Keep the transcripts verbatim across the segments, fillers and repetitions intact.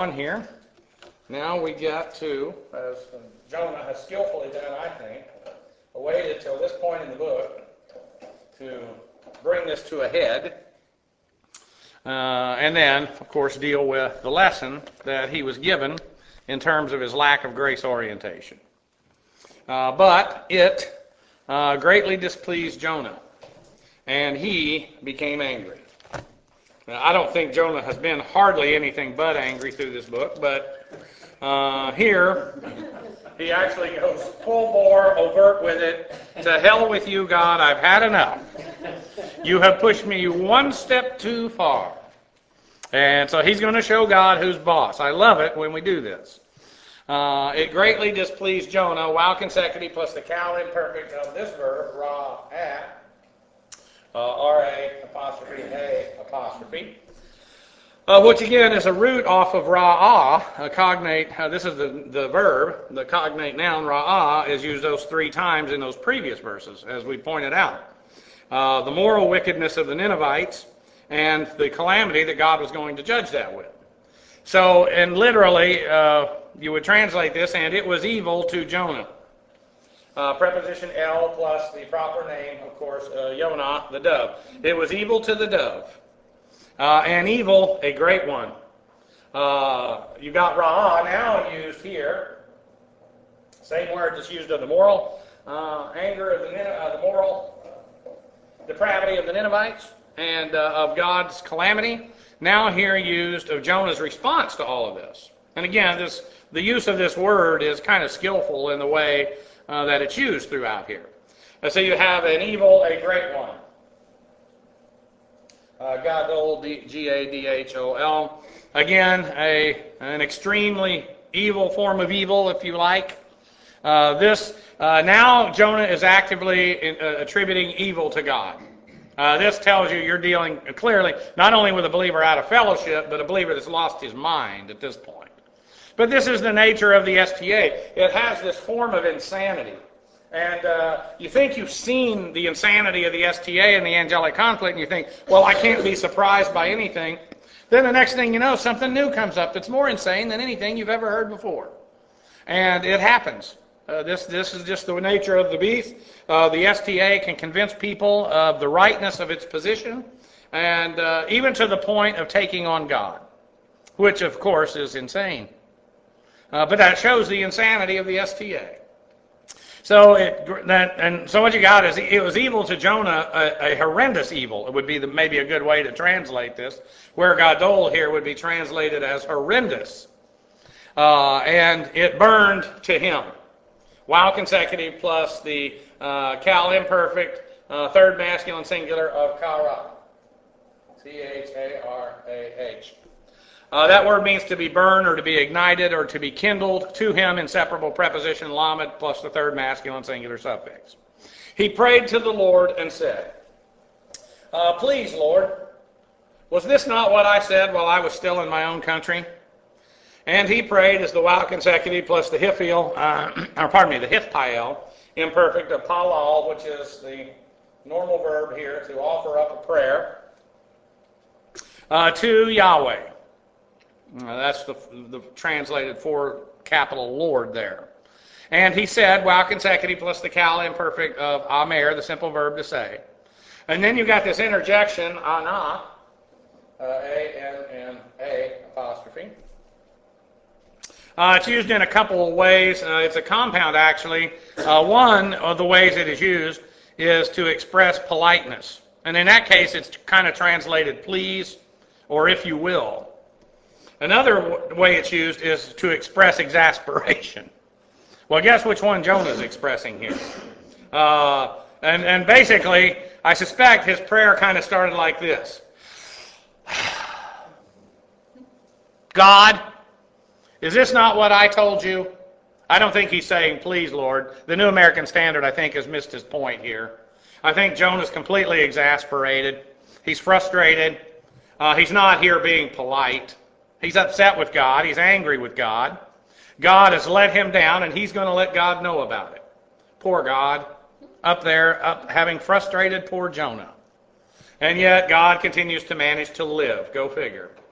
On here, now we get to, as Jonah has skillfully done, I think, waited till this point in the book to bring this to a head, uh, and then, of course, deal with the lesson that he was given in terms of his lack of grace orientation. Uh, but it uh, greatly displeased Jonah, and he became angry. Now, I don't think Jonah has been hardly anything but angry through this book, but uh, here he actually goes full bore, overt with it. To hell with you, God, I've had enough. You have pushed me one step too far. And so he's going to show God who's boss. I love it when we do this. Uh, it greatly displeased Jonah, while consecutive plus the cal imperfect of this verb, ra'ah, uh, R-A apostrophe A apostrophe, uh, which again is a root off of ra'ah, a cognate. Uh, this is the, the verb, the cognate noun ra'ah is used those three times in those previous verses, as we pointed out. Uh, the moral wickedness of the Ninevites and the calamity that God was going to judge that with. So, and literally, uh, you would translate this, and it was evil to Jonah. Uh, preposition L plus the proper name, of course, uh, Yonah, the dove. It was evil to the dove. Uh, and evil, a great one. Uh, you got ra'ah now used here. Same word that's used of the moral uh, anger of the, uh, the moral depravity of the Ninevites and uh, of God's calamity. Now here used of Jonah's response to all of this. And again, this the use of this word is kind of skillful in the way uh, that it's used throughout here. And so you have an evil, a great one. Uh, Gadol, G A D H O L. Again, a an extremely evil form of evil, if you like. Uh, this uh, now Jonah is actively in, uh, attributing evil to God. Uh, this tells you you're dealing clearly not only with a believer out of fellowship, but a believer that's lost his mind at this point. But this is the nature of the S T A. It has this form of insanity. And uh, you think you've seen the insanity of the S T A and the angelic conflict, and you think, well, I can't be surprised by anything. Then the next thing you know, something new comes up that's more insane than anything you've ever heard before. And it happens. Uh, this this is just the nature of the beast. Uh, the S T A can convince people of the rightness of its position, and uh, even to the point of taking on God, which of course is insane. Uh, but that shows the insanity of the S T A. So it that and so what you got is it was evil to Jonah, a, a horrendous evil. It would be the, maybe a good way to translate this, where Gadol here would be translated as horrendous, uh, and it burned to him. While consecutive plus the uh, cal imperfect, uh, third masculine singular of kara. C H A R A H. Uh, that word means to be burned or to be ignited or to be kindled. To him, inseparable preposition lamed plus the third masculine singular suffix. He prayed to the Lord and said, uh, Please, Lord, was this not what I said while I was still in my own country? And he prayed as the while consecutive plus the hifil, uh, or pardon me, the hifpael, imperfect of palal, which is the normal verb here to offer up a prayer, uh, to Yahweh. Uh, that's the, the translated for capital Lord there. And he said, while consecutive plus the cal imperfect of amer, the simple verb to say. And then you've got this interjection, ana, uh, A N N A apostrophe. Uh, it's used in a couple of ways. Uh, it's a compound, actually. Uh, one of the ways it is used is to express politeness. And in that case, it's kind of translated please, or if you will. Another w- way it's used is to express exasperation. Well, guess which one Jonah is expressing here? Uh, and, and basically, I suspect his prayer kind of started like this. God, is this not what I told you? I don't think he's saying, please, Lord. The New American Standard, I think, has missed his point here. I think Jonah's completely exasperated. He's frustrated. Uh, he's not here being polite. He's upset with God. He's angry with God. God has let him down, and he's going to let God know about it. Poor God, up there, up having frustrated poor Jonah. And yet God continues to manage to live. Go figure.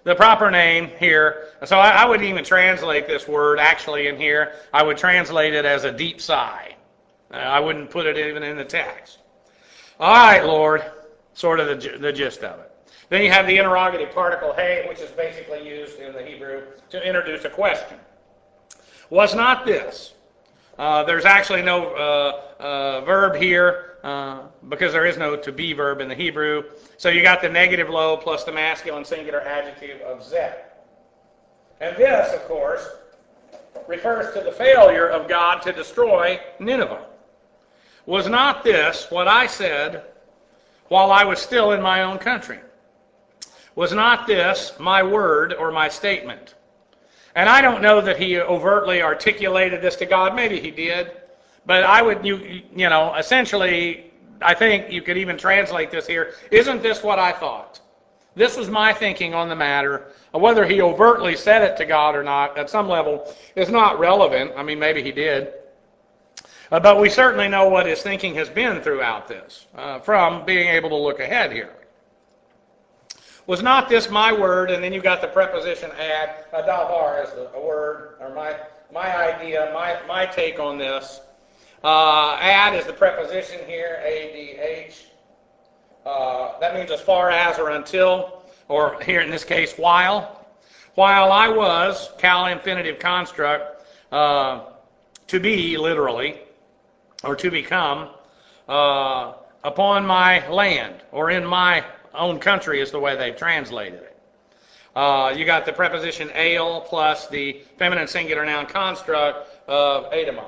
The proper name here, so I, I wouldn't even translate this word actually in here. I would translate it as a deep sigh. Uh, I wouldn't put it even in the text. All right, Lord, sort of the, the gist of it. Then you have the interrogative particle hey, which is basically used in the Hebrew to introduce a question. Was not this? Uh, there's actually no uh, uh, verb here uh, because there is no to be verb in the Hebrew. So you got the negative lo plus the masculine singular adjective of zet. And this, of course, refers to the failure of God to destroy Nineveh. Was not this what I said while I was still in my own country? Was not this my word or my statement? And I don't know that he overtly articulated this to God. Maybe he did. But I would, you, you know, essentially, I think you could even translate this here. Isn't this what I thought? This was my thinking on the matter. Whether he overtly said it to God or not, at some level, is not relevant. I mean, maybe he did. Uh, but we certainly know what his thinking has been throughout this, uh, from being able to look ahead here. Was not this my word? And then you got the preposition ad. Uh, davar is the, a word, or my my idea, my my take on this. Uh, ad is the preposition here, A D H. Uh, that means as far as or until, or here in this case, while. While I was, cal infinitive construct, uh, to be, literally, or to become, uh, upon my land, or in my own country is the way they've translated it. Uh, you got the preposition ale plus the feminine singular noun construct of adamah.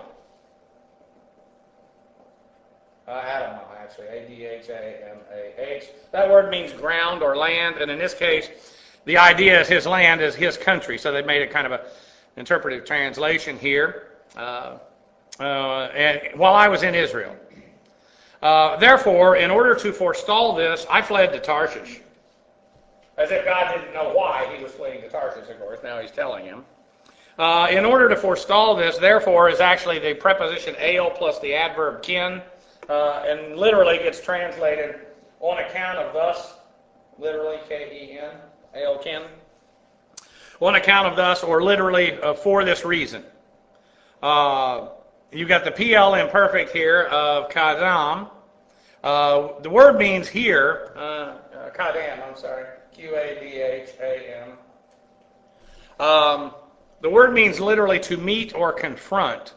Uh, adamah, actually, A D H A M A H. That word means ground or land, and in this case, the idea is his land is his country, so they made it kind of a interpretive translation here. Uh, uh, and while I was in Israel. Uh, therefore, in order to forestall this, I fled to Tarshish. As if God didn't know why he was fleeing to Tarshish, of course. Now he's telling him. Uh, in order to forestall this, therefore, is actually the preposition ale plus the adverb kin, uh, and literally gets translated on account of thus, literally K E N, ale kin. On account of thus, or literally uh, for this reason. Uh, you got the P L imperfect here of kadam. Uh, the word means here, uh, uh, kadam, I'm sorry, Q A D H A M. Um, the word means literally to meet or confront.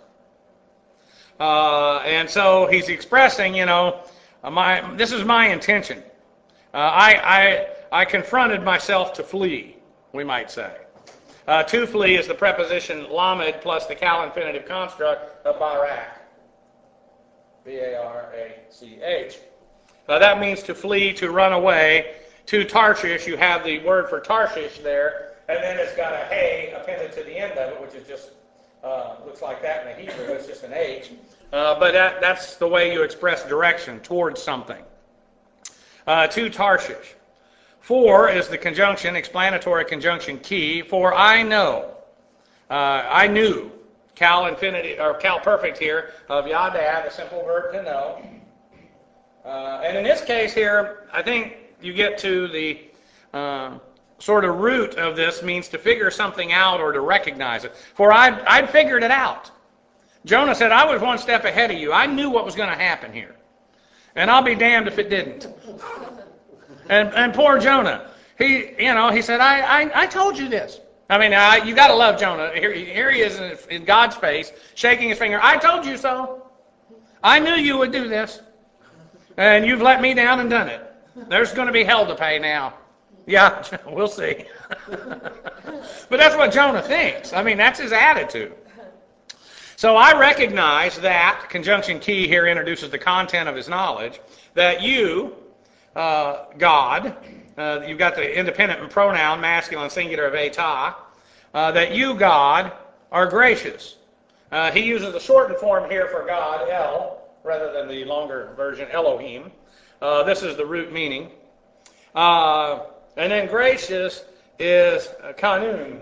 Uh, and so he's expressing, you know, uh, my this is my intention. Uh, I, I, I confronted myself to flee, we might say. Uh, to flee is the preposition lamed plus the cal infinitive construct of barak. B A R A C H. Uh, that means to flee, to run away. To Tarshish, you have the word for Tarshish there, and then it's got a hey appended to the end of it, which is just, uh, looks like that in the Hebrew. It's just an H. Uh, but that, that's the way you express direction towards something. Uh, to Tarshish. For is the conjunction, explanatory conjunction key, for I know. Uh, I knew. Cal infinitive, or cal perfect here, of yadad, a simple verb to know. Uh, and in this case here, I think you get to the uh, sort of root of this means to figure something out or to recognize it. For I'd, I'd figured it out. Jonah said, I was one step ahead of you. I knew what was going to happen here. And I'll be damned if it didn't. And, and poor Jonah, he, you know, he said, I, I, I told you this. I mean, I, you got to love Jonah. Here, here he is in, in God's face, shaking his finger. I told you so. I knew you would do this. And you've let me down and done it. There's going to be hell to pay now. Yeah, we'll see. But that's what Jonah thinks. I mean, that's his attitude. So I recognize that, conjunction key here introduces the content of his knowledge, that you, uh, God, uh, you've got the independent pronoun, masculine singular of eta, uh, that you, God, are gracious. Uh, he uses the shortened form here for God, El, rather than the longer version, Elohim. Uh, this is the root meaning. Uh, and then gracious is uh, kanun.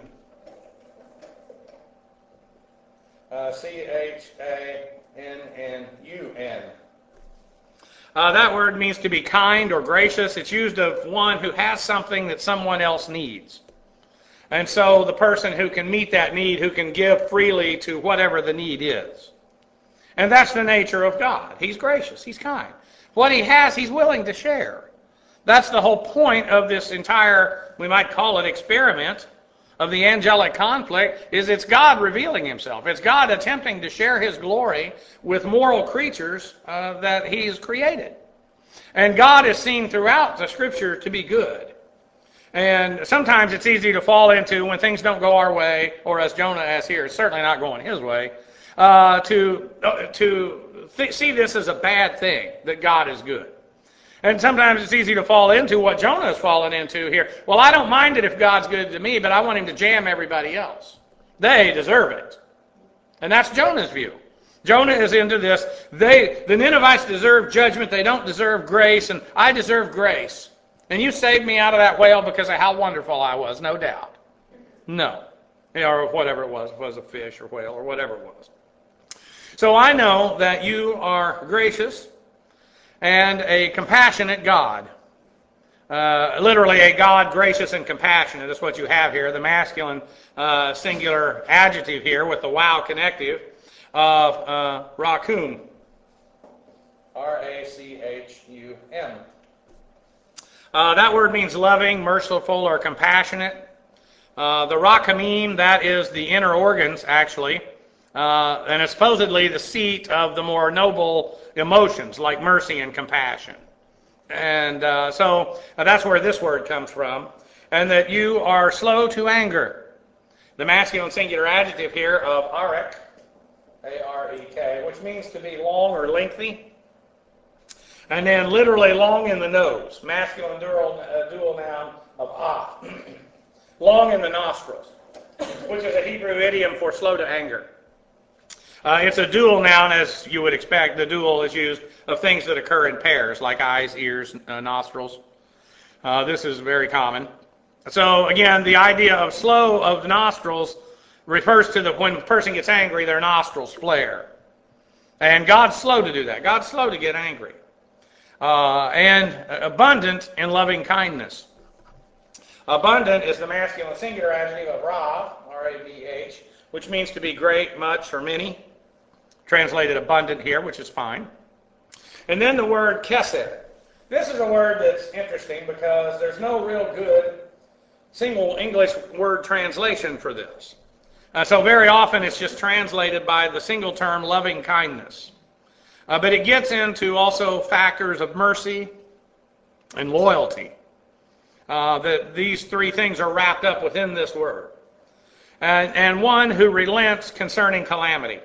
Uh, C H A N N U N. Uh, that word means to be kind or gracious. It's used of one who has something that someone else needs. And so the person who can meet that need, who can give freely to whatever the need is. And that's the nature of God. He's gracious. He's kind. What he has, he's willing to share. That's the whole point of this entire, we might call it experiment, of the angelic conflict, is it's God revealing himself. It's God attempting to share his glory with moral creatures uh, that he has created. And God is seen throughout the Scripture to be good. And sometimes it's easy to fall into, when things don't go our way, or as Jonah as here, it's certainly not going his way, uh, to, uh, to th- see this as a bad thing, that God is good. And sometimes it's easy to fall into what Jonah has fallen into here. Well, I don't mind it if God's good to me, but I want him to jam everybody else. They deserve it. And that's Jonah's view. Jonah is into this. They, the Ninevites deserve judgment. They don't deserve grace, and I deserve grace. And you saved me out of that whale because of how wonderful I was, no doubt. No. Or whatever it was. It was a fish or whale or whatever it was. So I know that you are gracious and a compassionate God. Uh, literally a God gracious and compassionate is what you have here. The masculine uh, singular adjective here with the wow connective of uh, Rachum. R A C H U M. Uh, that word means loving, merciful, or compassionate. Uh, the Rachamim, that is the inner organs, actually. Uh, and it's supposedly the seat of the more noble emotions like mercy and compassion. And uh, so uh, that's where this word comes from. And that you are slow to anger. The masculine singular adjective here of arek, A R E K, which means to be long or lengthy. And then literally long in the nose, masculine dual, uh, dual noun of ah. Long in the nostrils, which is a Hebrew idiom for slow to anger. Uh, it's a dual noun, as you would expect. The dual is used of things that occur in pairs, like eyes, ears, uh, nostrils. Uh, this is very common. So again, the idea of slow of the nostrils refers to the when a person gets angry, their nostrils flare. And God's slow to do that. God's slow to get angry. Uh, and abundant in loving kindness. Abundant is the masculine singular adjective of Rav, R A V H, which means to be great, much, or many. Translated abundant here, which is fine. And then the word kesed. This is a word that's interesting because there's no real good single English word translation for this. Uh, so very often it's just translated by the single term loving kindness. Uh, but it gets into also factors of mercy and loyalty. Uh, that these three things are wrapped up within this word. And, and one who relents concerning calamity.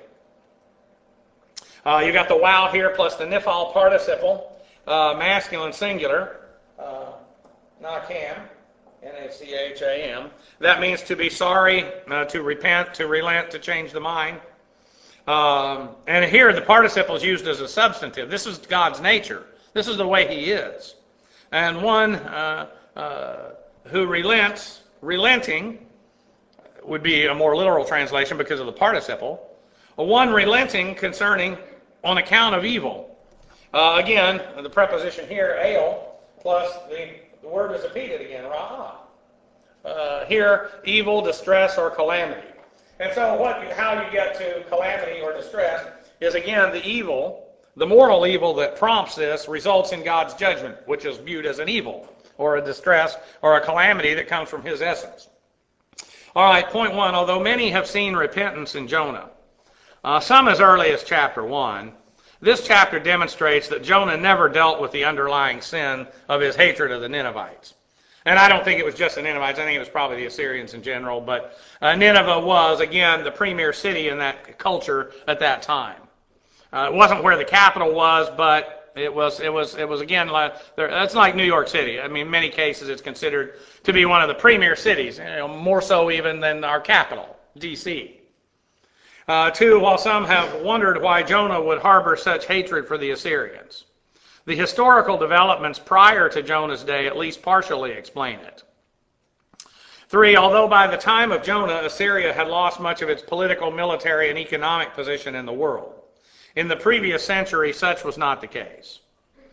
Uh, you got the wow here plus the nifal participle, uh, masculine singular, uh, nacham, N A C H A M. That means to be sorry, uh, to repent, to relent, to change the mind. Um, and here the participle is used as a substantive. This is God's nature. This is the way he is. And one uh, uh, who relents, relenting, would be a more literal translation because of the participle. One relenting concerning on account of evil. Uh, again, the preposition here, ale, plus the, the word is repeated again, ra'ah. Uh, here, evil, distress, or calamity. And so what, how you get to calamity or distress is, again, the evil, the moral evil that prompts this results in God's judgment, which is viewed as an evil, or a distress, or a calamity that comes from his essence. All right, point one, although many have seen repentance in Jonah, uh, some as early as chapter one, this chapter demonstrates that Jonah never dealt with the underlying sin of his hatred of the Ninevites. And I don't think it was just the Ninevites, I think it was probably the Assyrians in general, but uh, Nineveh was, again, the premier city in that culture at that time. Uh, it wasn't where the capital was, but it was, it was, it was again, like, that's like New York City. I mean, in many cases it's considered to be one of the premier cities, you know, more so even than our capital, D C Uh, two, while some have wondered why Jonah would harbor such hatred for the Assyrians, the historical developments prior to Jonah's day at least partially explain it. Three, although by the time of Jonah, Assyria had lost much of its political, military, and economic position in the world, in the previous century, such was not the case.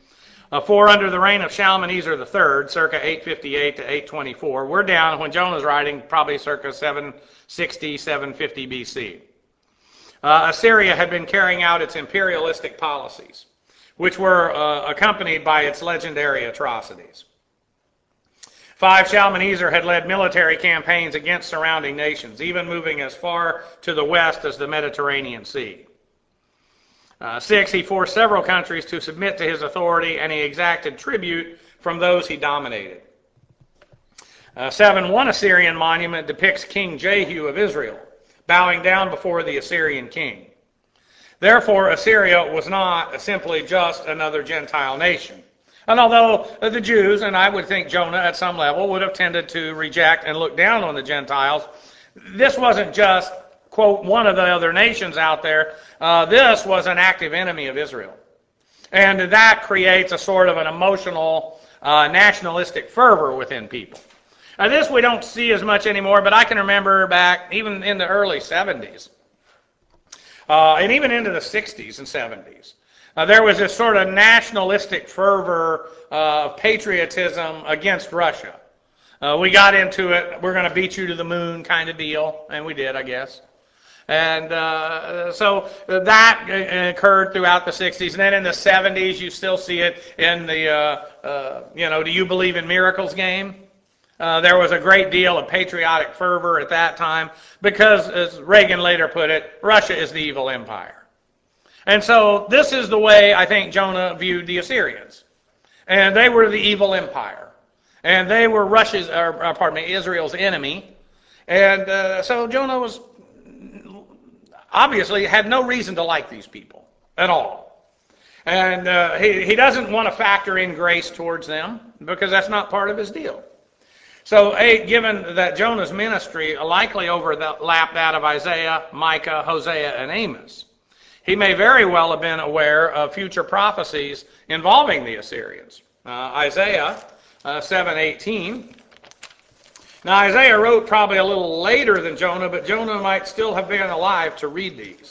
Uh, four under the reign of Shalmaneser the third, circa eight fifty-eight to eight twenty-four. We're down, when Jonah's writing, probably circa seven sixty, seven fifty B C. Uh, Assyria had been carrying out its imperialistic policies, which were uh, accompanied by its legendary atrocities. Five, Shalmaneser had led military campaigns against surrounding nations, even moving as far to the west as the Mediterranean Sea. Uh, six, he forced several countries to submit to his authority, and he exacted tribute from those he dominated. Uh, seven, one Assyrian monument depicts King Jehu of Israel, bowing down before the Assyrian king. Therefore, Assyria was not simply just another Gentile nation. And although the Jews, and I would think Jonah at some level, would have tended to reject and look down on the Gentiles, this wasn't just, quote, one of the other nations out there. Uh, this was an active enemy of Israel. And that creates a sort of an emotional, uh, nationalistic fervor within people. Now, this we don't see as much anymore, but I can remember back even in the early seventies, uh, and even into the sixties and seventies. Uh, there was this sort of nationalistic fervor uh, of patriotism against Russia. Uh, we got into it, we're going to beat you to the moon kind of deal, and we did, I guess. And uh, so that occurred throughout the sixties. And then in the seventies, you still see it in the, uh, uh, you know, do you believe in miracles game? Uh, there was a great deal of patriotic fervor at that time because, as Reagan later put it, Russia is the evil empire. And so this is the way I think Jonah viewed the Assyrians. And they were the evil empire. And they were Russia's, or, or pardon me, Israel's enemy. And uh, so Jonah was obviously had no reason to like these people at all. And uh, he, he doesn't want to factor in grace towards them because that's not part of his deal. So, a, given that Jonah's ministry likely overlapped that of Isaiah, Micah, Hosea, and Amos, he may very well have been aware of future prophecies involving the Assyrians. Uh, Isaiah uh, seven eighteen. Now, Isaiah wrote probably a little later than Jonah, but Jonah might still have been alive to read these.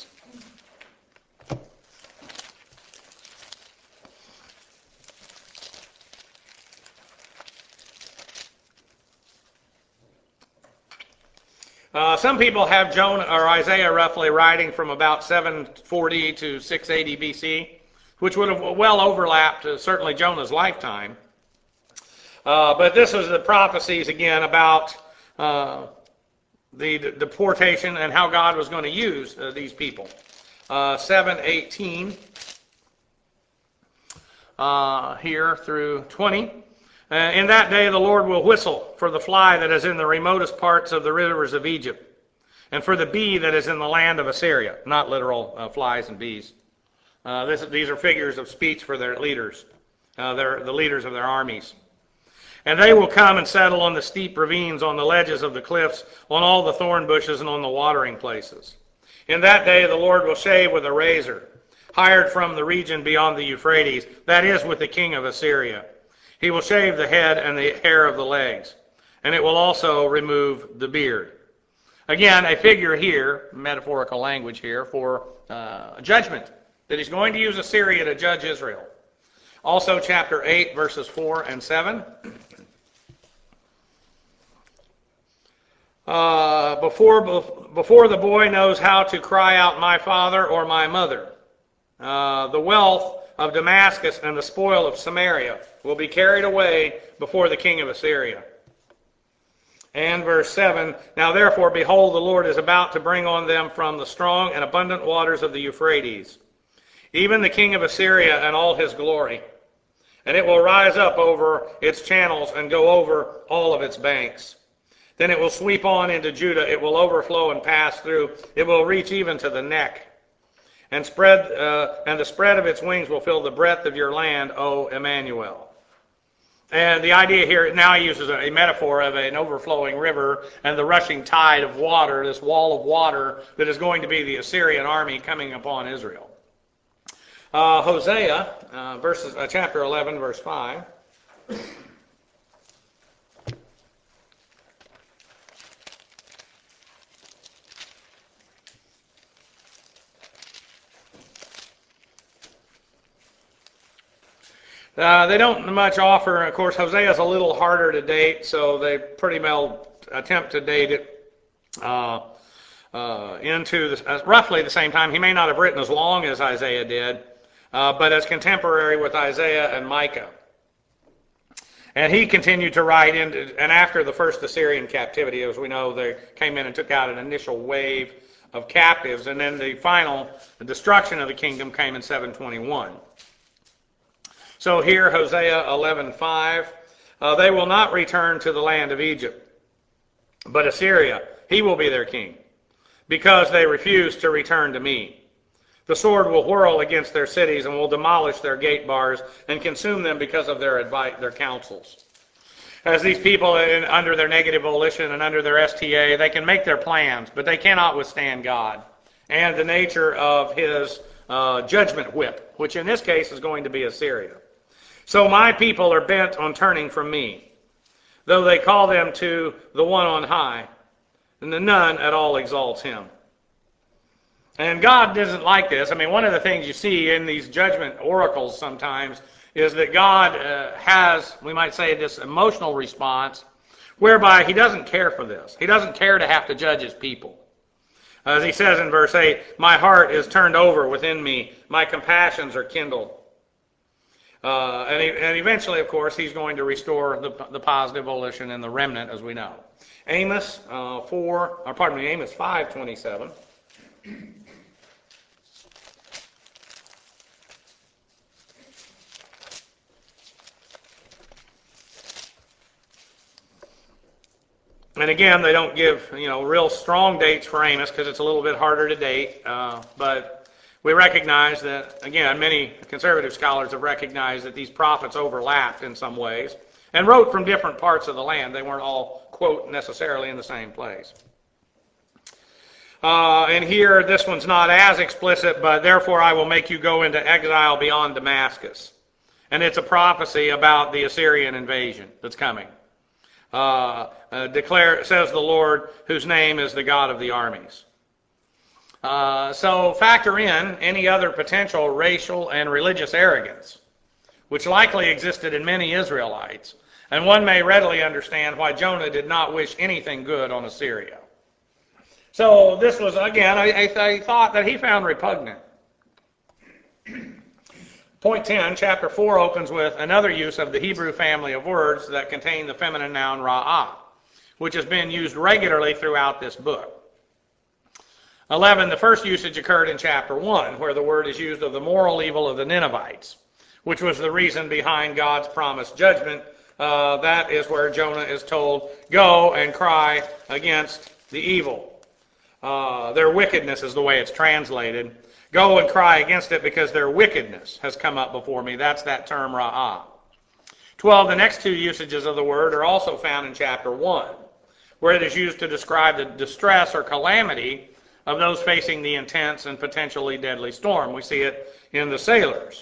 Uh, some people have Jonah or Isaiah roughly writing from about seven forty to six eighty B C, which would have well overlapped uh, certainly Jonah's lifetime. Uh, but this is the prophecies again about uh, the, the deportation and how God was going to use uh, these people. Uh, seven eighteen uh, here through twenty. Uh, in that day the Lord will whistle for the fly that is in the remotest parts of the rivers of Egypt, and for the bee that is in the land of Assyria. Not literal uh, flies and bees. Uh, this, these are figures of speech for their leaders, uh, their, the leaders of their armies. And they will come and settle on the steep ravines, on the ledges of the cliffs, on all the thorn bushes, and on the watering places. In that day the Lord will shave with a razor, hired from the region beyond the Euphrates, that is, with the king of Assyria. He will shave the head and the hair of the legs, and it will also remove the beard. Again, a figure here, metaphorical language here, for uh, judgment, that he's going to use Assyria to judge Israel. Also chapter eight, verses four and seven. Uh, before, before the boy knows how to cry out, my father or my mother, uh, the wealth of Damascus and the spoil of Samaria will be carried away before the king of Assyria. And verse seven, now therefore, behold, the Lord is about to bring on them from the strong and abundant waters of the Euphrates, even the king of Assyria and all his glory. And it will rise up over its channels and go over all of its banks. Then it will sweep on into Judah. It will overflow and pass through. It will reach even to the neck. And spread, uh, and the spread of its wings will fill the breadth of your land, O Emmanuel. And the idea here now uses a metaphor of an overflowing river and the rushing tide of water, this wall of water that is going to be the Assyrian army coming upon Israel. Uh, Hosea, uh, verses, uh, chapter eleven, verse five. Uh, they don't much offer. Of course, Hosea is a little harder to date, so they pretty well attempt to date it uh, uh, into the, uh, roughly the same time. He may not have written as long as Isaiah did, uh, but as contemporary with Isaiah and Micah. And he continued to write into, and after the first Assyrian captivity, as we know, they came in and took out an initial wave of captives, and then the final the destruction of the kingdom came in seven twenty-one. So here, Hosea eleven five, uh, they will not return to the land of Egypt, but Assyria, he will be their king, because they refuse to return to me. The sword will whirl against their cities and will demolish their gate bars and consume them because of their advice, their counsels. As these people, in, under their negative volition and under their S T A, they can make their plans, but they cannot withstand God and the nature of his uh, judgment whip, which in this case is going to be Assyria. So my people are bent on turning from me, though they call them to the one on high, and the none at all exalts him. And God doesn't like this. I mean, one of the things you see in these judgment oracles sometimes is that God uh, has, we might say, this emotional response whereby he doesn't care for this. He doesn't care to have to judge his people. As he says in verse eight, my heart is turned over within me. My compassions are kindled. Uh, and, he, and eventually, of course, he's going to restore the, the positive volition and the remnant, as we know. Amos uh, four, or pardon me, Amos five twenty-seven. And again, they don't give, you know, real strong dates for Amos because it's a little bit harder to date. Uh, but we recognize that, again, many conservative scholars have recognized that these prophets overlapped in some ways and wrote from different parts of the land. They weren't all, quote, necessarily in the same place. Uh, and here, this one's not as explicit, but therefore I will make you go into exile beyond Damascus. And it's a prophecy about the Assyrian invasion that's coming. Uh, uh, declare, says the Lord, whose name is the God of the armies. Uh, so factor in any other potential racial and religious arrogance, which likely existed in many Israelites, and one may readily understand why Jonah did not wish anything good on Assyria. So this was, again, a, a, a thought that he found repugnant. Point ten, chapter four opens with another use of the Hebrew family of words that contain the feminine noun ra'ah, which has been used regularly throughout this book. eleven, the first usage occurred in chapter one, where the word is used of the moral evil of the Ninevites, which was the reason behind God's promised judgment. Uh, that is where Jonah is told, go and cry against the evil. Uh, their wickedness is the way it's translated. Go and cry against it because their wickedness has come up before me. That's that term ra'ah. twelve, the next two usages of the word are also found in chapter one, where it is used to describe the distress or calamity of those facing the intense and potentially deadly storm. We see it in the sailors.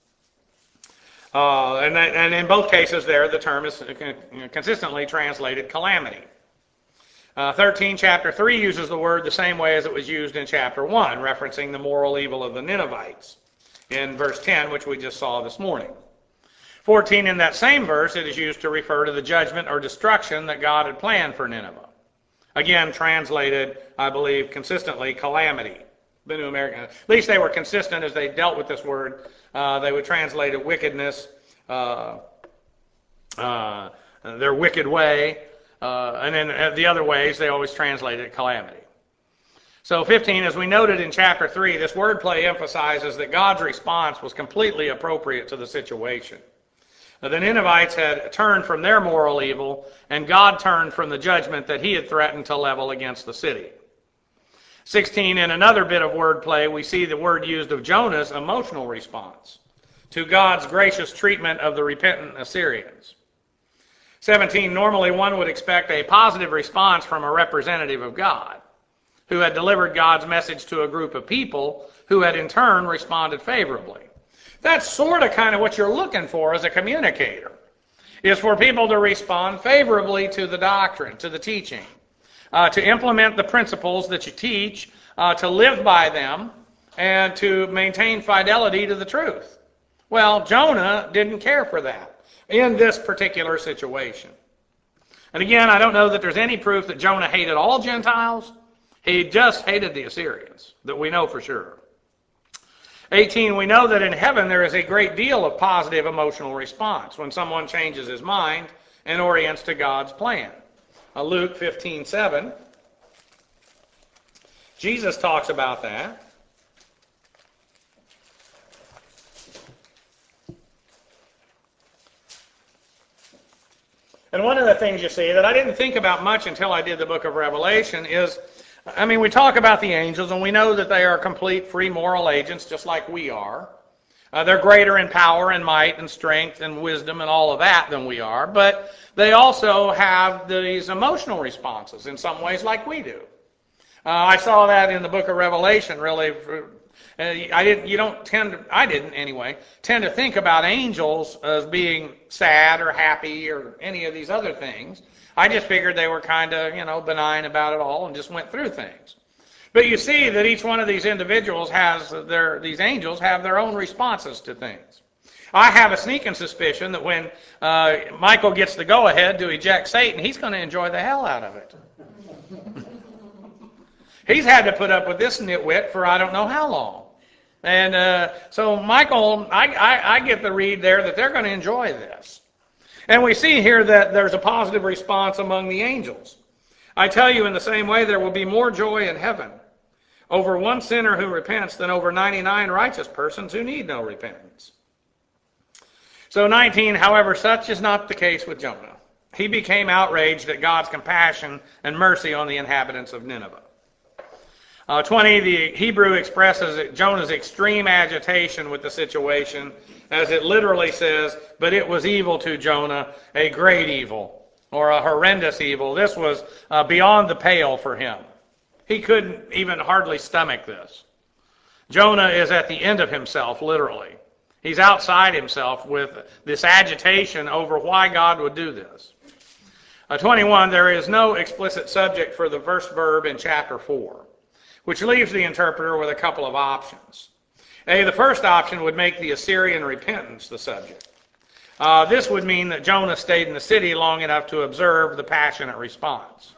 Uh, and, that, and in both cases there, the term is consistently translated calamity. Uh, thirteen, chapter three uses the word the same way as it was used in chapter one, referencing the moral evil of the Ninevites in verse ten, which we just saw this morning. fourteen, in that same verse, it is used to refer to the judgment or destruction that God had planned for Nineveh. Again, translated, I believe, consistently, calamity. The New American, at least they were consistent as they dealt with this word. Uh, they would translate it wickedness, uh, uh, their wicked way, uh, and then the other ways they always translate it calamity. So fifteen, as we noted in chapter three, this wordplay emphasizes that God's response was completely appropriate to the situation. Now, the Ninevites had turned from their moral evil, and God turned from the judgment that he had threatened to level against the city. sixteen, in another bit of wordplay, we see the word used of Jonah's emotional response to God's gracious treatment of the repentant Assyrians. seventeen, normally one would expect a positive response from a representative of God who had delivered God's message to a group of people who had in turn responded favorably. That's sort of kind of what you're looking for as a communicator, is for people to respond favorably to the doctrine, to the teaching, uh, to implement the principles that you teach, uh, to live by them, and to maintain fidelity to the truth. Well, Jonah didn't care for that in this particular situation. And again, I don't know that there's any proof that Jonah hated all Gentiles. He just hated the Assyrians, that we know for sure. eighteen, we know that in heaven there is a great deal of positive emotional response when someone changes his mind and orients to God's plan. Uh, Luke fifteen seven. Jesus talks about that. And one of the things you see that I didn't think about much until I did the book of Revelation is, I mean, we talk about the angels, and we know that they are complete free moral agents, just like we are. Uh, they're greater in power and might and strength and wisdom and all of that than we are, but they also have these emotional responses in some ways like we do. Uh, I saw that in the book of Revelation, really. Uh, I didn't. You don't tend to. I didn't anyway. Tend to think about angels as being sad or happy or any of these other things. I just figured they were kind of, you know, benign about it all and just went through things. But you see that each one of these individuals has their. These angels have their own responses to things. I have a sneaking suspicion that when uh, Michael gets the go-ahead to eject Satan, he's going to enjoy the hell out of it. He's had to put up with this nitwit for I don't know how long. And uh, so Michael, I, I, I get the read there that they're going to enjoy this. And we see here that there's a positive response among the angels. I tell you, in the same way, there will be more joy in heaven over one sinner who repents than over ninety-nine righteous persons who need no repentance. So nineteen, however, such is not the case with Jonah. He became outraged at God's compassion and mercy on the inhabitants of Nineveh. Uh, twenty, the Hebrew expresses Jonah's extreme agitation with the situation, as it literally says, but it was evil to Jonah, a great evil, or a horrendous evil. This was uh, beyond the pale for him. He couldn't even hardly stomach this. Jonah is at the end of himself, literally. He's outside himself with this agitation over why God would do this. Uh, twenty-one, there is no explicit subject for the first verb in chapter four, which leaves the interpreter with a couple of options. A, the first option would make the Assyrian repentance the subject. Uh, this would mean that Jonah stayed in the city long enough to observe the passionate response.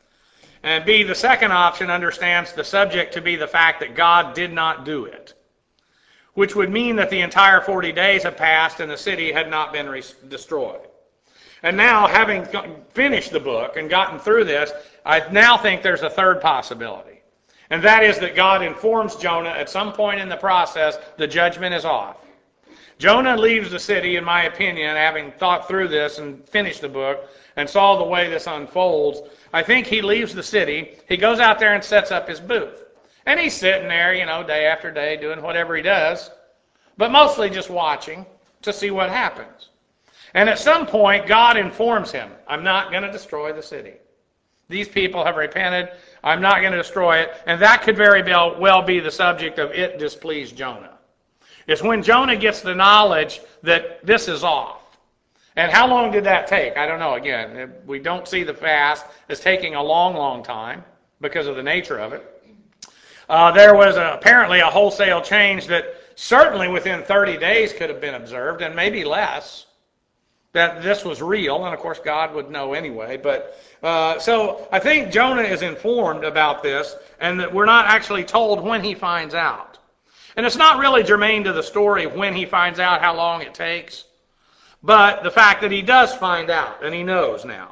And B, the second option understands the subject to be the fact that God did not do it, which would mean that the entire forty days have passed and the city had not been re- destroyed. And now, having finished the book and gotten through this, I now think there's a third possibility. And that is that God informs Jonah at some point in the process the judgment is off. Jonah leaves the city, in my opinion, having thought through this and finished the book and saw the way this unfolds. I think he leaves the city. He goes out there and sets up his booth. And he's sitting there, you know, day after day doing whatever he does, but mostly just watching to see what happens. And at some point, God informs him, I'm not going to destroy the city. These people have repented. I'm not going to destroy it. And that could very well be the subject of it displeased Jonah. It's when Jonah gets the knowledge that this is off. And how long did that take? I don't know. Again, we don't see the fast as taking a long, long time because of the nature of it. Uh, there was a, apparently a wholesale change that certainly within thirty days could have been observed, and maybe less, that this was real. And of course, God would know anyway. But uh, so I think Jonah is informed about this, and that we're not actually told when he finds out. And it's not really germane to the story when he finds out, how long it takes, but the fact that he does find out, and he knows now.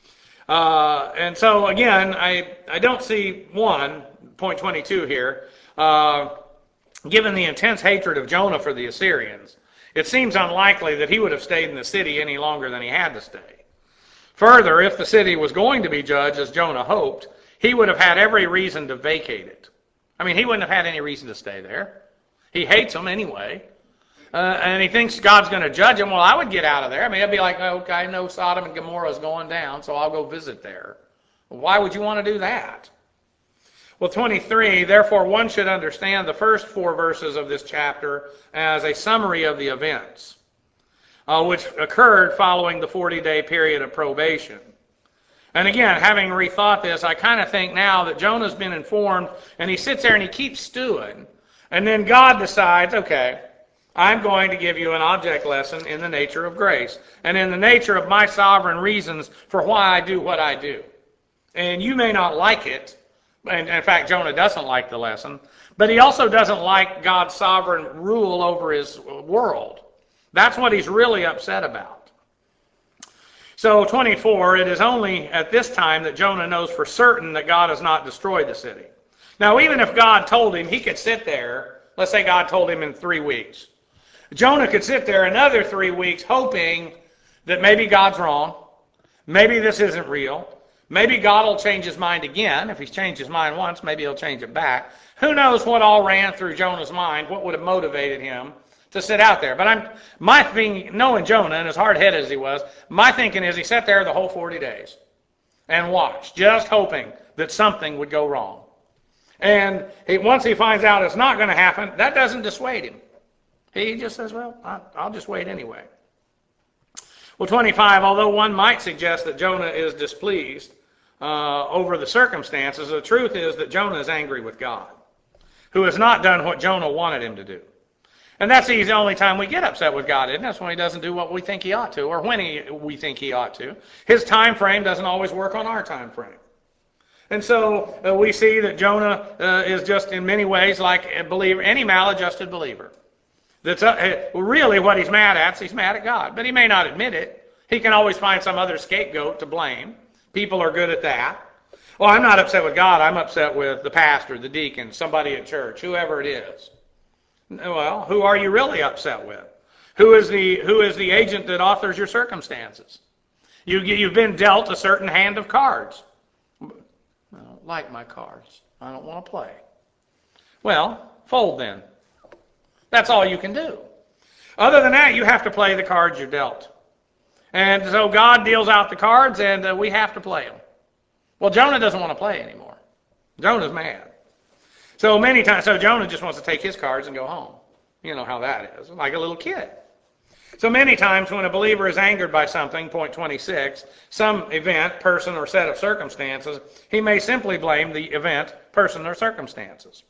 Uh, and so again, I, I don't see, one, point twenty-two here, uh, given the intense hatred of Jonah for the Assyrians, it seems unlikely that he would have stayed in the city any longer than he had to stay. Further, if the city was going to be judged as Jonah hoped, he would have had every reason to vacate it. I mean, he wouldn't have had any reason to stay there. He hates them anyway. Uh, and he thinks God's going to judge him. Well, I would get out of there. I mean, it'd be like, oh, okay, I know Sodom and Gomorrah is going down, so I'll go visit there. Well, why would you want to do that? Well, twenty-three, therefore one should understand the first four verses of this chapter as a summary of the events, uh, which occurred following the forty-day period of probation. And again, having rethought this, I kind of think now that Jonah's been informed, and he sits there and he keeps stewing, and then God decides, okay, I'm going to give you an object lesson in the nature of grace and in the nature of my sovereign reasons for why I do what I do. And you may not like it, and in fact, Jonah doesn't like the lesson, but he also doesn't like God's sovereign rule over his world. That's what he's really upset about. So twenty-four, it is only at this time that Jonah knows for certain that God has not destroyed the city. Now, even if God told him, he could sit there, let's say God told him in three weeks. Jonah could sit there another three weeks hoping that maybe God's wrong, maybe this isn't real, maybe God will change his mind again. If he's changed his mind once, maybe he'll change it back. Who knows what all ran through Jonah's mind, what would have motivated him to sit out there. But I'm my thing, knowing Jonah and as hard-headed as he was, my thinking is he sat there the whole forty days and watched, just hoping that something would go wrong. And he, once he finds out it's not going to happen, that doesn't dissuade him. He just says, well, I'll just wait anyway. Well, twenty-five, although one might suggest that Jonah is displeased uh, over the circumstances, the truth is that Jonah is angry with God, who has not done what Jonah wanted him to do. And that's the only time we get upset with God, isn't it? That's when he doesn't do what we think he ought to, or when he, we think he ought to. His time frame doesn't always work on our time frame. And so uh, we see that Jonah uh, is just in many ways like a believer, any maladjusted believer. That's uh, really what he's mad at. So he's mad at God, but he may not admit it. He can always find some other scapegoat to blame. People are good at that. Well, I'm not upset with God. I'm upset with the pastor, the deacon, somebody at church, whoever it is. Well, who are you really upset with? Who is the who is the agent that authors your circumstances? You you've been dealt a certain hand of cards. I don't like my cards. I don't want to play. Well, fold then. That's all you can do. Other than that, you have to play the cards you're dealt. And so God deals out the cards, and uh, we have to play them. Well, Jonah doesn't want to play anymore. Jonah's mad. So many times, so Jonah just wants to take his cards and go home. You know how that is, like a little kid. So many times when a believer is angered by something, point twenty-six, some event, person, or set of circumstances, he may simply blame the event, person, or circumstances.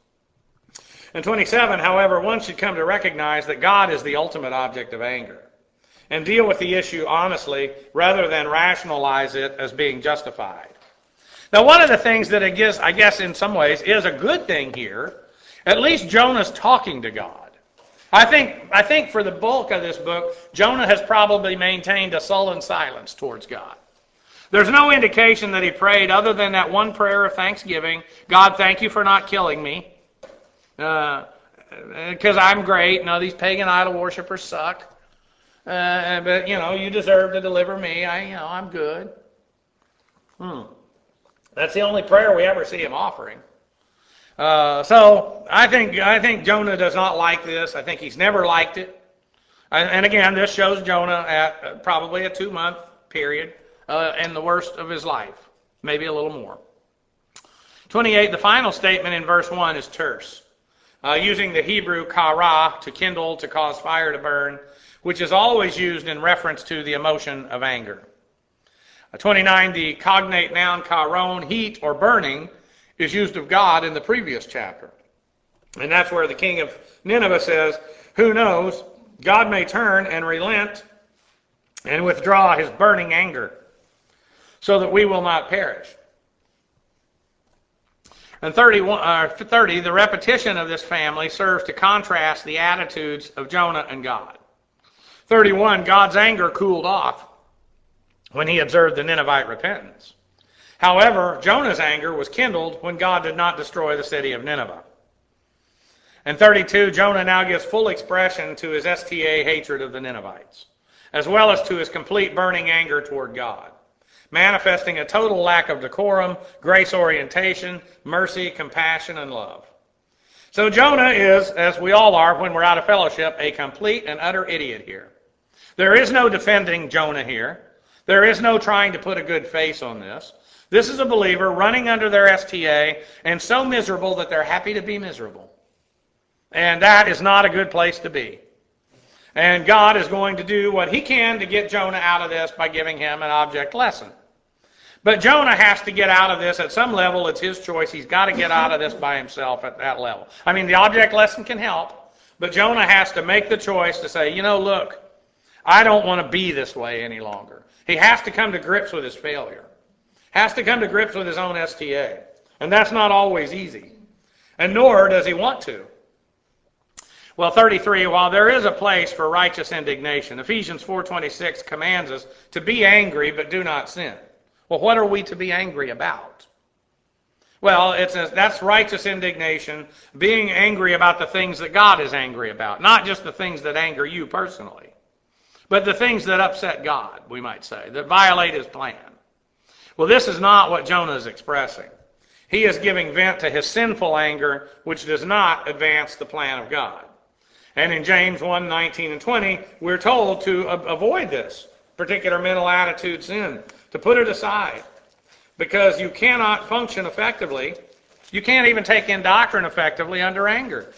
In twenty-seven, however, one should come to recognize that God is the ultimate object of anger and deal with the issue honestly rather than rationalize it as being justified. Now, one of the things that I guess, I guess in some ways is a good thing here, at least Jonah's talking to God. I think, I think for the bulk of this book, Jonah has probably maintained a sullen silence towards God. There's no indication that he prayed other than that one prayer of thanksgiving. God, thank you for not killing me. Because uh, I'm great. No, these pagan idol worshippers suck. Uh, but, you know, you deserve to deliver me. I, you know, I'm good. Hmm. That's the only prayer we ever see him offering. Uh, so I think I think Jonah does not like this. I think he's never liked it. And, and again, this shows Jonah at uh, probably a two-month period uh, in the worst of his life, maybe a little more. twenty-eight, the final statement in verse one is terse. Uh, using the Hebrew kara, to kindle, to cause fire to burn, which is always used in reference to the emotion of anger. Uh, twenty-nine, the cognate noun karon, heat or burning, is used of God in the previous chapter. And that's where the king of Nineveh says, who knows, God may turn and relent and withdraw his burning anger so that we will not perish. And thirty-one, uh, thirty, the repetition of this family serves to contrast the attitudes of Jonah and God. thirty-one, God's anger cooled off when he observed the Ninevite repentance. However, Jonah's anger was kindled when God did not destroy the city of Nineveh. And thirty-two, Jonah now gives full expression to his S T A hatred of the Ninevites, as well as to his complete burning anger toward God, manifesting a total lack of decorum, grace orientation, mercy, compassion, and love. So Jonah is, as we all are when we're out of fellowship, a complete and utter idiot here. There is no defending Jonah here. There is no trying to put a good face on this. This is a believer running under their S T A and so miserable that they're happy to be miserable. And that is not a good place to be. And God is going to do what he can to get Jonah out of this by giving him an object lesson. But Jonah has to get out of this at some level. It's his choice. He's got to get out of this by himself at that level. I mean, the object lesson can help, But Jonah has to make the choice to say, you know, look, I don't want to be this way any longer. He has to come to grips with his failure. Has to come to grips with his own S T A. And that's not always easy. And nor does he want to. Well, thirty-three, while there is a place for righteous indignation, Ephesians four twenty-six commands us to be angry but do not sin. Well, what are we to be angry about? Well, it's a, that's righteous indignation, being angry about the things that God is angry about, not just the things that anger you personally, but the things that upset God, we might say, that violate his plan. Well, this is not what Jonah is expressing. He is giving vent to his sinful anger, which does not advance the plan of God. And in James one nineteen and twenty, we're told to avoid this particular mental attitude sin, to put it aside, because you cannot function effectively. You can't even take in doctrine effectively under anger.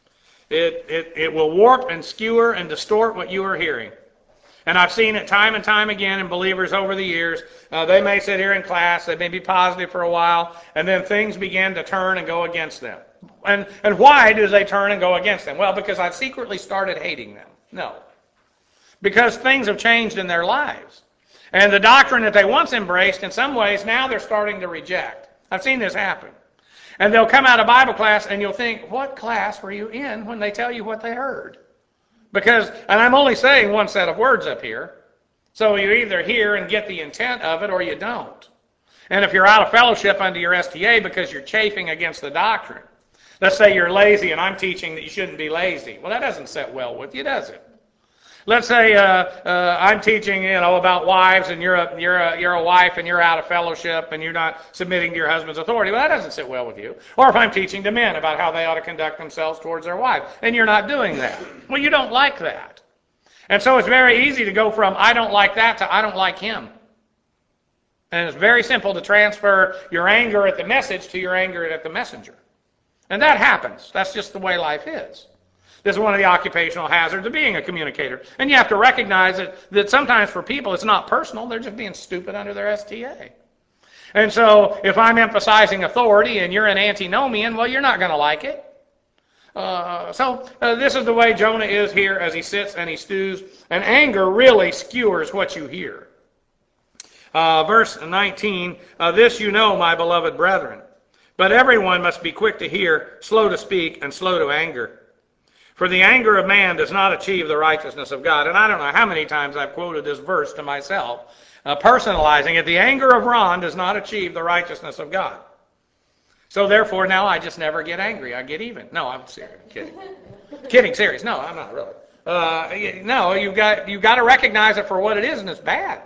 It, it, it will warp and skewer and distort what you are hearing. And I've seen it time and time again in believers over the years. Uh, they may sit here in class, they may be positive for a while, and then things begin to turn and go against them. And, and why do they turn and go against them? Well, because I've secretly started hating them. No. Because things have changed in their lives. And the doctrine that they once embraced, in some ways, now they're starting to reject. I've seen this happen. And they'll come out of Bible class and you'll think, what class were you in when they tell you what they heard? Because, and I'm only saying one set of words up here, so you either hear and get the intent of it or you don't. And if you're out of fellowship under your S T A because you're chafing against the doctrine, let's say you're lazy and I'm teaching that you shouldn't be lazy. Well, that doesn't sit well with you, does it? Let's say uh, uh, I'm teaching, you know, about wives, and you're a you're a you're a wife, and you're out of fellowship, and you're not submitting to your husband's authority. Well, that doesn't sit well with you. Or if I'm teaching to men about how they ought to conduct themselves towards their wife, and you're not doing that. Well, you don't like that, and so it's very easy to go from I don't like that to I don't like him. And it's very simple to transfer your anger at the message to your anger at the messenger, and that happens. That's just the way life is. This is one of the occupational hazards of being a communicator. And you have to recognize that, that sometimes for people it's not personal. They're just being stupid under their S T A. And so if I'm emphasizing authority and you're an antinomian, well, you're not going to like it. Uh, so uh, this is the way Jonah is here as he sits and he stews. And anger really skewers what you hear. Uh, verse nineteen, uh, this you know, my beloved brethren. But everyone must be quick to hear, slow to speak, and slow to anger. For the anger of man does not achieve the righteousness of God. And I don't know how many times I've quoted this verse to myself, uh, personalizing it. The anger of Ron does not achieve the righteousness of God. So therefore, now I just never get angry. I get even. No, I'm serious. Kidding. Kidding, serious. No, I'm not really. Uh, no, you've got, you've got to recognize it for what it is, and it's bad.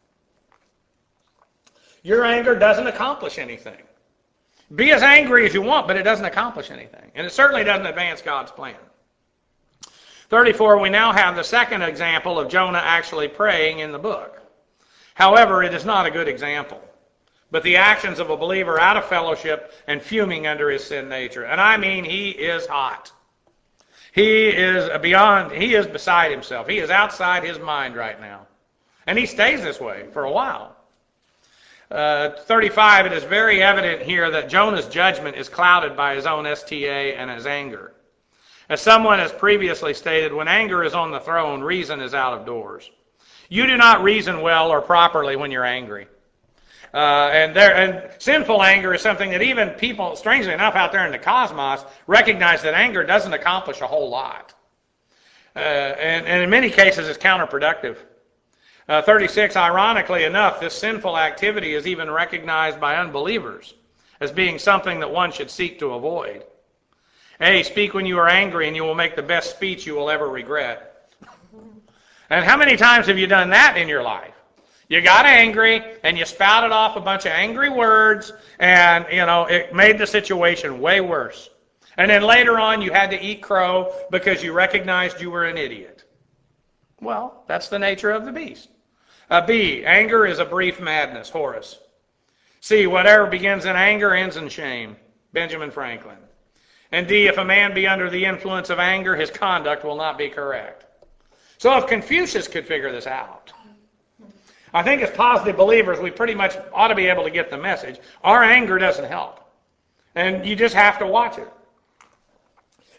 Your anger doesn't accomplish anything. Be as angry as you want, but it doesn't accomplish anything. And it certainly doesn't advance God's plan. thirty-four, we now have the second example of Jonah actually praying in the book. However, it is not a good example, but the actions of a believer out of fellowship and fuming under his sin nature. And I mean, he is hot. He is beyond, he is beside himself. He is outside his mind right now. And he stays this way for a while. Uh, thirty-five, it is very evident here that Jonah's judgment is clouded by his own S T A and his anger. As someone has previously stated, when anger is on the throne, reason is out of doors. You do not reason well or properly when you're angry. Uh, and, there, and sinful anger is something that even people, strangely enough, out there in the cosmos, recognize that anger doesn't accomplish a whole lot. Uh, and, and in many cases, it's counterproductive. Uh, thirty-six, ironically enough, this sinful activity is even recognized by unbelievers as being something that one should seek to avoid. Hey, speak when you are angry and you will make the best speech you will ever regret. And how many times have you done that in your life? You got angry and you spouted off a bunch of angry words and, you know, it made the situation way worse. And then later on you had to eat crow because you recognized you were an idiot. Well, that's the nature of the beast. Uh, B, anger is a brief madness, Horace. C, whatever begins in anger ends in shame, Benjamin Franklin. And D, if a man be under the influence of anger, his conduct will not be correct. So if Confucius could figure this out, I think as positive believers, we pretty much ought to be able to get the message. Our anger doesn't help. And you just have to watch it.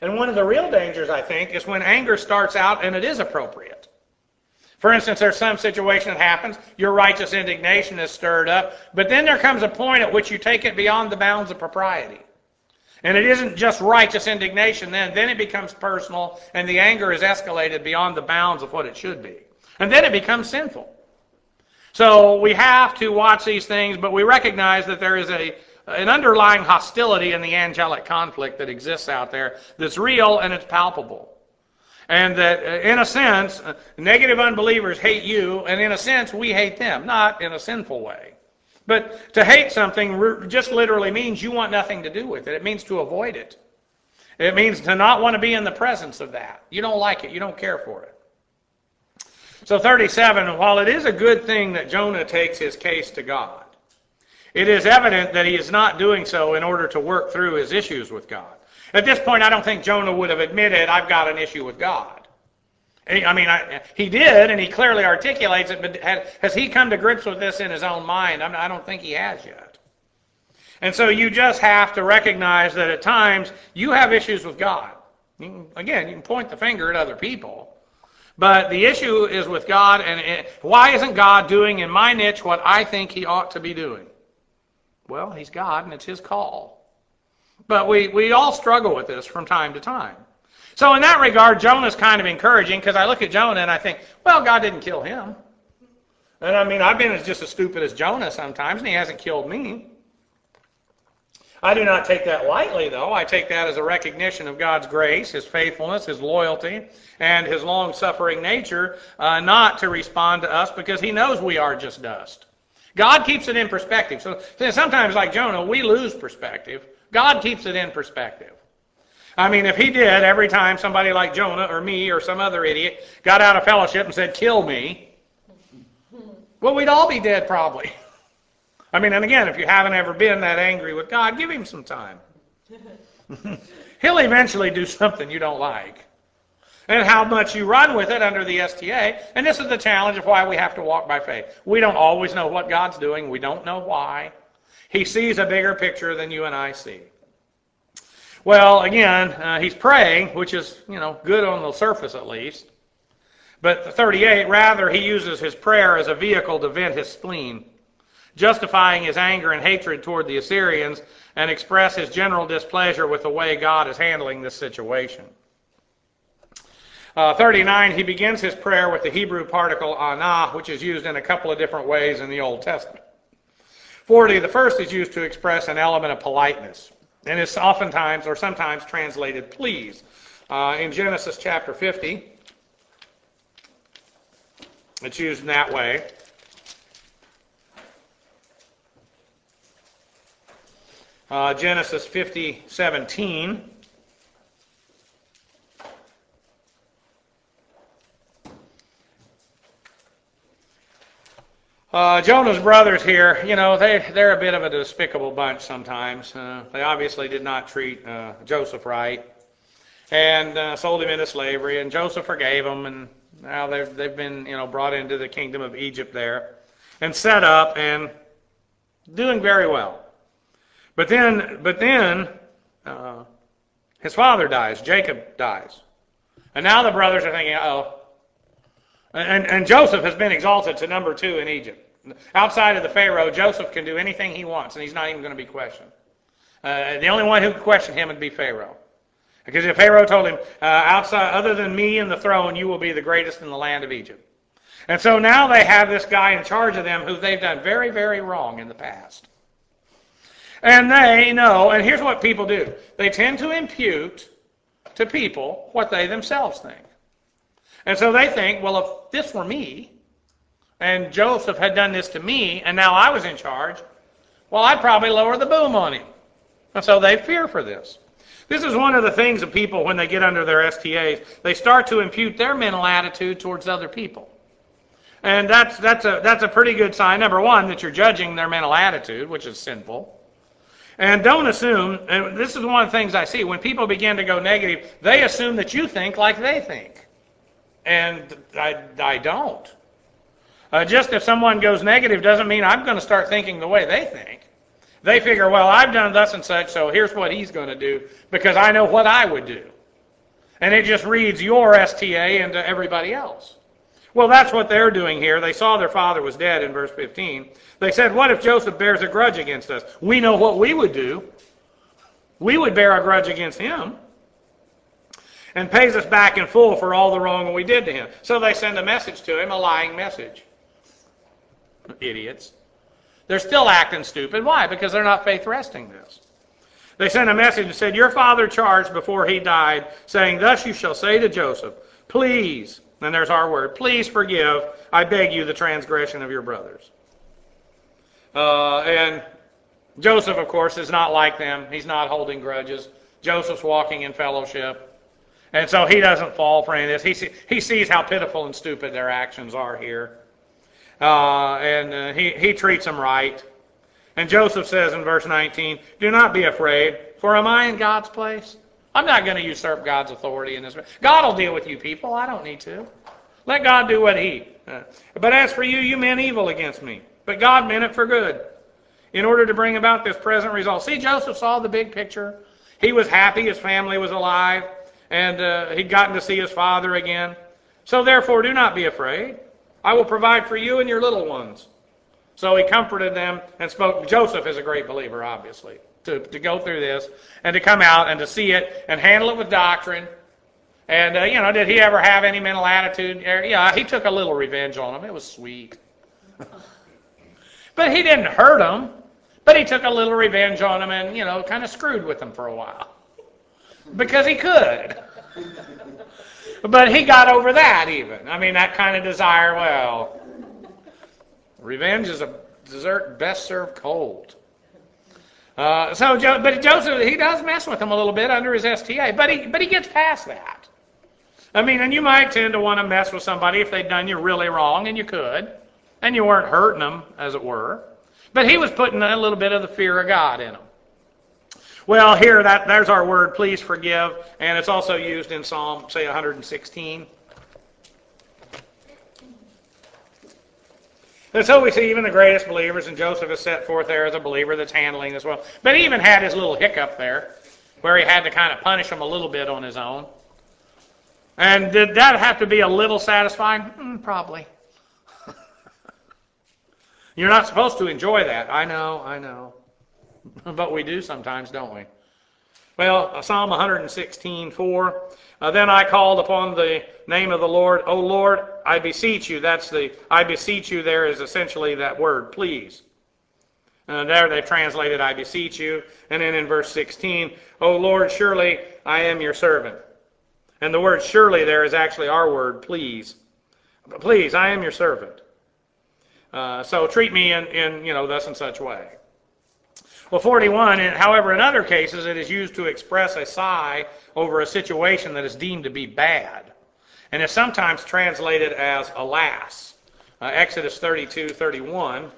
And one of the real dangers, I think, is when anger starts out and it is appropriate. For instance, there's some situation that happens, your righteous indignation is stirred up, but then there comes a point at which you take it beyond the bounds of propriety. And it isn't just righteous indignation then, then it becomes personal, and the anger is escalated beyond the bounds of what it should be. And then it becomes sinful. So we have to watch these things, but we recognize that there is a an underlying hostility in the angelic conflict that exists out there that's real and it's palpable. And that, in a sense, negative unbelievers hate you, and in a sense, we hate them, not in a sinful way. But to hate something just literally means you want nothing to do with it. It means to avoid it. It means to not want to be in the presence of that. You don't like it. You don't care for it. So thirty-seven, while it is a good thing that Jonah takes his case to God, it is evident that he is not doing so in order to work through his issues with God. At this point, I don't think Jonah would have admitted, I've got an issue with God. I mean, I, he did, and he clearly articulates it, but had, has he come to grips with this in his own mind? I don't think he has yet. And so you just have to recognize that at times you have issues with God. You can, again, you can point the finger at other people, but the issue is with God, and it, why isn't God doing in my niche what I think he ought to be doing? Well, he's God, and it's his call. But we, we all struggle with this from time to time. So in that regard, Jonah's kind of encouraging, because I look at Jonah and I think, well, God didn't kill him. And I mean, I've been just as stupid as Jonah sometimes, and he hasn't killed me. I do not take that lightly, though. I take that as a recognition of God's grace, his faithfulness, his loyalty, and his long-suffering nature, uh, not to respond to us because he knows we are just dust. God keeps it in perspective. So sometimes, like Jonah, we lose perspective. God keeps it in perspective. I mean, if he did, every time somebody like Jonah or me or some other idiot got out of fellowship and said, kill me, well, we'd all be dead probably. I mean, and again, if you haven't ever been that angry with God, give him some time. He'll eventually do something you don't like. And how much you run with it under the S T A, and this is the challenge of why we have to walk by faith. We don't always know what God's doing. We don't know why. He sees a bigger picture than you and I see. Well, again, uh, he's praying, which is, you know, good on the surface at least. But thirty-eight, rather, he uses his prayer as a vehicle to vent his spleen, justifying his anger and hatred toward the Assyrians, and express his general displeasure with the way God is handling this situation. Uh, thirty-nine, he begins his prayer with the Hebrew particle anah, which is used in a couple of different ways in the Old Testament. forty, the first is used to express an element of politeness, and is oftentimes or sometimes translated please. Uh, in Genesis chapter fifty, it's used in that way. Uh, Genesis fifty seventeen. Uh, Jonah's brothers here, you know, they, they're a bit of a despicable bunch sometimes. Uh, they obviously did not treat uh, Joseph right, and uh, sold him into slavery, and Joseph forgave them, and now they've, they've been, you know, brought into the kingdom of Egypt there, and set up, and doing very well. But then, but then, uh, his father dies, Jacob dies. And now the brothers are thinking, uh-oh. And, and Joseph has been exalted to number two in Egypt. Outside of the Pharaoh, Joseph can do anything he wants, and he's not even going to be questioned. Uh, the only one who could question him would be Pharaoh. Because if Pharaoh told him, uh, outside, other than me and the throne, you will be the greatest in the land of Egypt. And so now they have this guy in charge of them who they've done very, very wrong in the past. And they know, and here's what people do. They tend to impute to people what they themselves think. And so they think, well, if this were me, and Joseph had done this to me, and now I was in charge, well, I'd probably lower the boom on him. And so they fear for this. This is one of the things of people when they get under their S T As. They start to impute their mental attitude towards other people. And that's, that's, a, that's a pretty good sign, number one, that you're judging their mental attitude, which is sinful. And don't assume, and this is one of the things I see, when people begin to go negative, they assume that you think like they think. And I, I don't. Uh, just if someone goes negative doesn't mean I'm going to start thinking the way they think. They figure, well, I've done thus and such, so here's what he's going to do, because I know what I would do. And it just reads your S T A into everybody else. Well, that's what they're doing here. They saw their father was dead in verse fifteen. They said, what if Joseph bears a grudge against us? We know what we would do. We would bear a grudge against him and pays us back in full for all the wrong we did to him. So they send a message to him, a lying message. Idiots. They're still acting stupid. Why? Because they're not faith resting this. They sent a message and said, your father charged before he died, saying, thus you shall say to Joseph, please, and there's our word, please forgive, I beg you, the transgression of your brothers. Uh, and Joseph, of course, is not like them. He's not holding grudges. Joseph's walking in fellowship. And so he doesn't fall for any of this. He, see, he sees how pitiful and stupid their actions are here. Uh, and uh, he, he treats them right. And Joseph says in verse nineteen, do not be afraid, for am I in God's place? I'm not going to usurp God's authority in this. God will deal with you people. I don't need to. Let God do what he. Uh, but as for you, you meant evil against me. But God meant it for good, in order to bring about this present result. See, Joseph saw the big picture. He was happy his family was alive, and uh, he'd gotten to see his father again. So therefore, do not be afraid. I will provide for you and your little ones. So he comforted them and spoke. Joseph is a great believer, obviously, to, to go through this and to come out and to see it and handle it with doctrine. And, uh, you know, did he ever have any mental attitude? Yeah, he took a little revenge on them. It was sweet. But he didn't hurt them. But he took a little revenge on them and, you know, kind of screwed with them for a while. Because he could. But he got over that even. I mean, that kind of desire, well, revenge is a dessert best served cold. Uh, so, but Joseph, he does mess with them a little bit under his S T A, but he, but he gets past that. I mean, and you might tend to want to mess with somebody if they'd done you really wrong, and you could, and you weren't hurting them, as it were. But he was putting a little bit of the fear of God in them. Well, here, that there's our word, please forgive, and it's also used in Psalm, say, one hundred sixteen. And so we see even the greatest believers, and Joseph is set forth there as a believer that's handling this well. But he even had his little hiccup there, where he had to kind of punish them a little bit on his own. And did that have to be a little satisfying? Mm, probably. You're not supposed to enjoy that. I know, I know. But we do sometimes, don't we? Well, Psalm one hundred sixteen, four. Uh, then I called upon the name of the Lord. O Lord, I beseech you. That's the, I beseech you there is essentially that word, please. Uh, there they've translated, I beseech you. And then in verse sixteen, O Lord, surely I am your servant. And the word surely there is actually our word, please. Please, I am your servant. Uh, so treat me in, in, you know, thus and such way. Well, forty-one, however, in other cases, it is used to express a sigh over a situation that is deemed to be bad. And is sometimes translated as alas. Uh, Exodus thirty-two, thirty-one.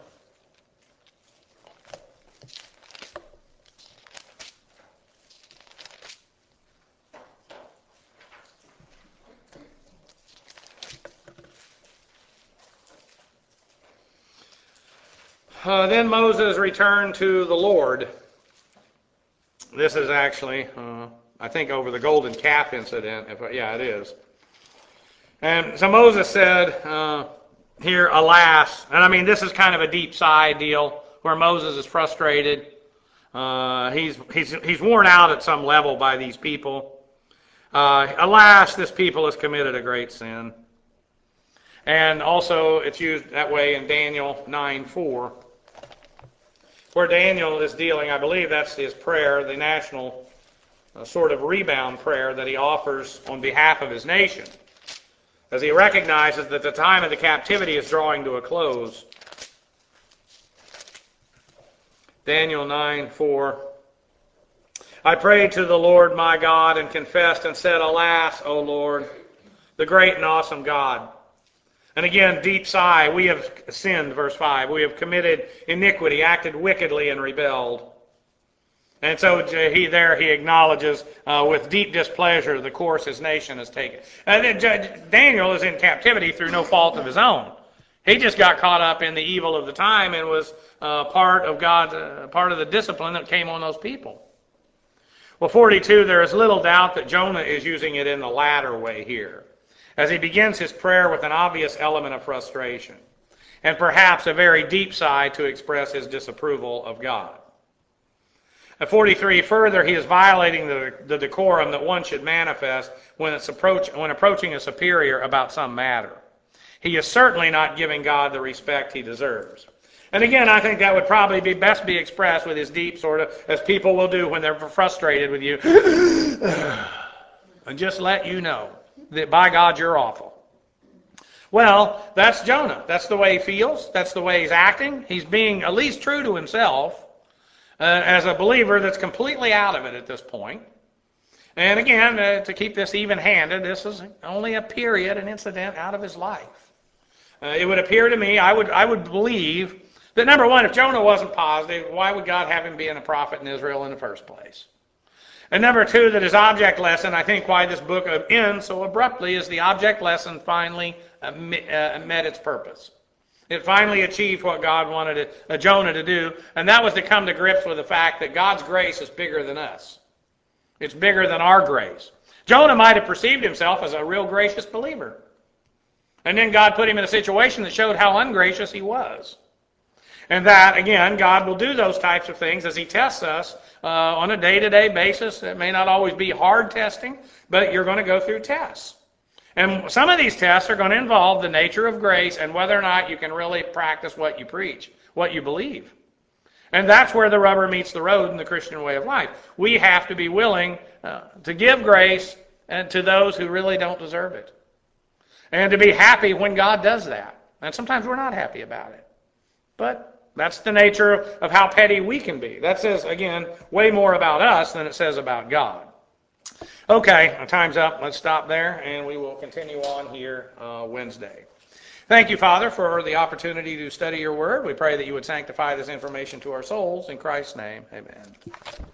Uh, then Moses returned to the Lord. This is actually, uh, I think, over the golden calf incident. If, yeah, it is. And so Moses said uh, here, alas. And I mean, this is kind of a deep sigh deal where Moses is frustrated. Uh, he's, he's, he's worn out at some level by these people. Uh, alas, this people has committed a great sin. And also it's used that way in Daniel nine four. Where Daniel is dealing, I believe that's his prayer, the national uh, sort of rebound prayer that he offers on behalf of his nation, as he recognizes that the time of the captivity is drawing to a close. Daniel nine four. I prayed to the Lord my God and confessed and said, alas, O Lord, the great and awesome God. And again, deep sigh, we have sinned, verse five. We have committed iniquity, acted wickedly, and rebelled. And so he there he acknowledges uh, with deep displeasure the course his nation has taken. And Daniel is in captivity through no fault of his own. He just got caught up in the evil of the time and was uh, part of God, uh, part of the discipline that came on those people. Well, forty-two, there is little doubt that Jonah is using it in the latter way here, as he begins his prayer with an obvious element of frustration, and perhaps a very deep side to express his disapproval of God. At forty-three, further, he is violating the, the decorum that one should manifest when, it's approach, when approaching a superior about some matter. He is certainly not giving God the respect he deserves. And again, I think that would probably be best be expressed with his deep sort of, as people will do when they're frustrated with you, and just let you know that by God you're awful. Well, that's Jonah. That's the way he feels. That's the way he's acting. He's being at least true to himself uh, as a believer that's completely out of it at this point. And again, uh, to keep this even-handed, this is only a period, an incident out of his life. Uh, it would appear to me, I would, I would believe that number one, if Jonah wasn't positive, why would God have him being a prophet in Israel in the first place? And number two, that his object lesson, I think why this book ends so abruptly, is the object lesson finally uh, met its purpose. It finally achieved what God wanted it, uh, Jonah to do, and that was to come to grips with the fact that God's grace is bigger than us. It's bigger than our grace. Jonah might have perceived himself as a real gracious believer. And then God put him in a situation that showed how ungracious he was. And that, again, God will do those types of things as he tests us uh, on a day-to-day basis. It may not always be hard testing, but you're going to go through tests. And some of these tests are going to involve the nature of grace and whether or not you can really practice what you preach, what you believe. And that's where the rubber meets the road in the Christian way of life. We have to be willing uh, to give grace and to those who really don't deserve it. And to be happy when God does that. And sometimes we're not happy about it. But that's the nature of how petty we can be. That says, again, way more about us than it says about God. Okay, our time's up. Let's stop there, and we will continue on here uh, Wednesday. Thank you, Father, for the opportunity to study your word. We pray that you would sanctify this information to our souls. In Christ's name, amen.